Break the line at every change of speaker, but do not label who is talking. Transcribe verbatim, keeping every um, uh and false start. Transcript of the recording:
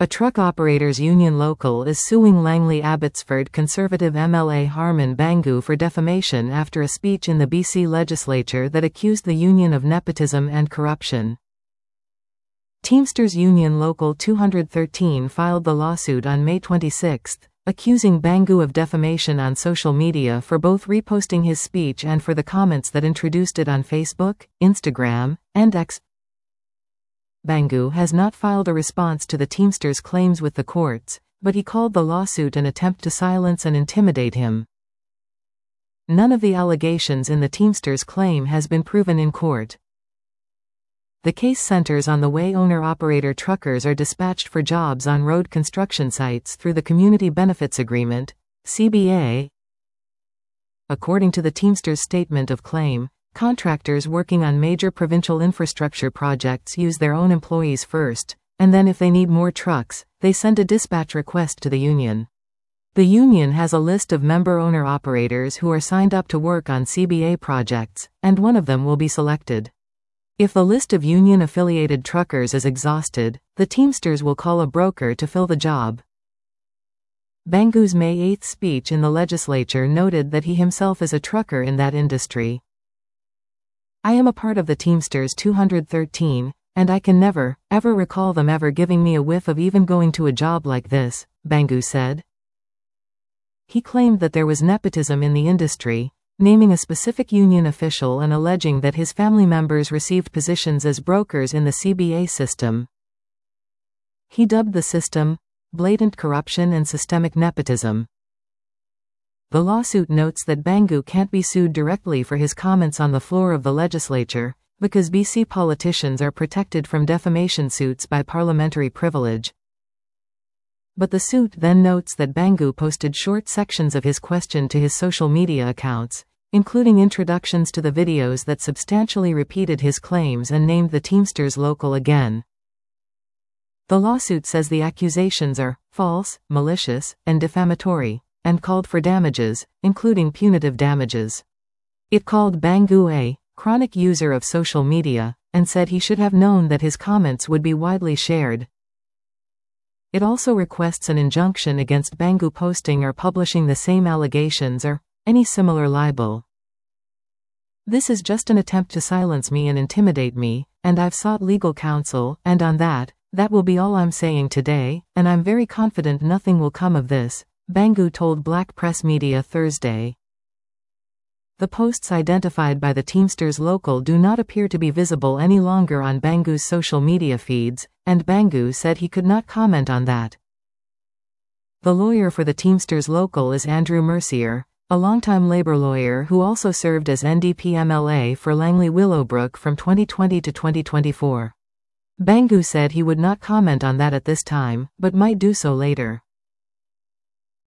A truck operators union local is suing Langley Abbotsford Conservative M L A Harman Bangu for defamation after a speech in the B C legislature that accused the union of nepotism and corruption. Teamsters Union Local two hundred thirteen filed the lawsuit on May twenty-sixth, accusing Bangu of defamation on social media for both reposting his speech and for the comments that introduced it on Facebook, Instagram, and X. Bangu has not filed a response to the Teamsters' claims with the courts, but he called the lawsuit an attempt to silence and intimidate him. None of the allegations in the Teamsters' claim has been proven in court. The case centers on the way owner-operator truckers are dispatched for jobs on road construction sites through the Community Benefits Agreement, C B A. According to the Teamsters' statement of claim, contractors working on major provincial infrastructure projects use their own employees first, and then if they need more trucks, they send a dispatch request to the union. The union has a list of member owner-operators who are signed up to work on C B A projects, and one of them will be selected. If the list of union-affiliated truckers is exhausted, the Teamsters will call a broker to fill the job. Bangu's May eighth speech in the legislature noted that he himself is a trucker in that industry. "I am a part of the Teamsters two hundred thirteen, and I can never, ever recall them ever giving me a whiff of even going to a job like this," Bangu said. He claimed that there was nepotism in the industry, naming a specific union official and alleging that his family members received positions as brokers in the C B A system. He dubbed the system blatant corruption and systemic nepotism. The lawsuit notes that Bangu can't be sued directly for his comments on the floor of the legislature, because B C politicians are protected from defamation suits by parliamentary privilege. But the suit then notes that Bangu posted short sections of his question to his social media accounts, including introductions to the videos that substantially repeated his claims and named the Teamsters local again. The lawsuit says the accusations are false, malicious, and defamatory, and called for damages, including punitive damages. It called Bangu a chronic user of social media, and said he should have known that his comments would be widely shared. It also requests an injunction against Bangu posting or publishing the same allegations or any similar libel. "This is just an attempt to silence me and intimidate me, and I've sought legal counsel, and on that, that will be all I'm saying today, and I'm very confident nothing will come of this," Bangu told Black Press Media Thursday. The posts identified by the Teamsters local do not appear to be visible any longer on Bangu's social media feeds, and Bangu said he could not comment on that. The lawyer for the Teamsters local is Andrew Mercier, a longtime labor lawyer who also served as N D P M L A for Langley Willowbrook from twenty twenty to twenty twenty-four. Bangu said he would not comment on that at this time, but might do so later.